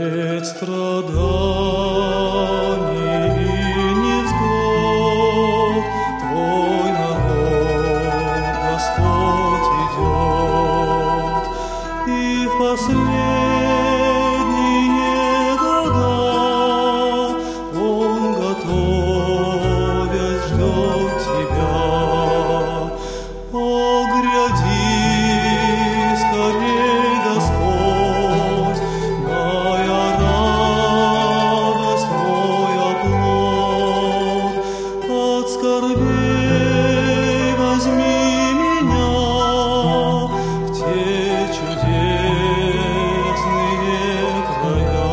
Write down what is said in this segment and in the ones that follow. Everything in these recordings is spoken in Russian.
Средь страданий и невзгод Твой народ, Господь, идет, и в последние года Он, готовясь, ждет Тебя. О, гряди скорей, Господь, моя радость, мой оплот. От скорбей возьми меня в те чудесные края.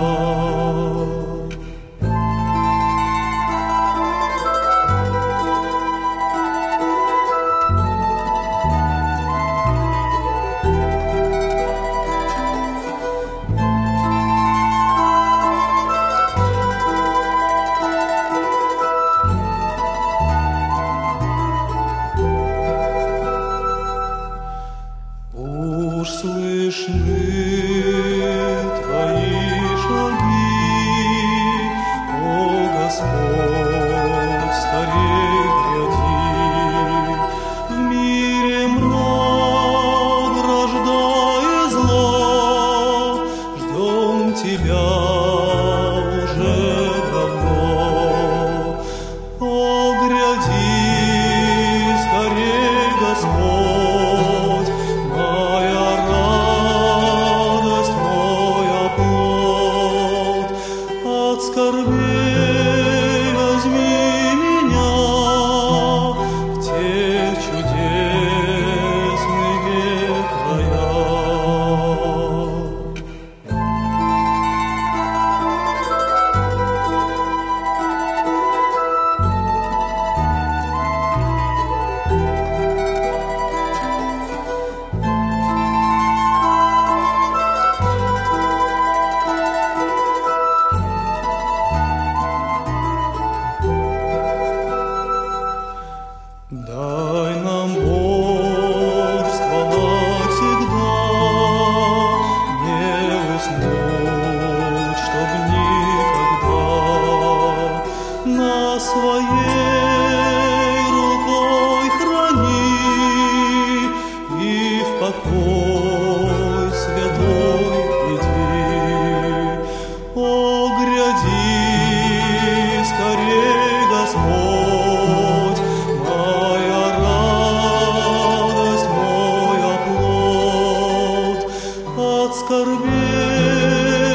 Уж слышны Твои шаги, о Господь, скорей гряди. В мире мрак, рождая зло, ждем Тебя уже давно. О, гряди скорей, Господь, моя радость, мой оплот. От скорбей возьми меня в те чудесные края. Дай нам бодрствовать всегда, не уснуть, чтоб никогда. На своей рукой храни и в покой святой веди. О, гряди скорей, Господь, моя радость, мой оплот. От скорбей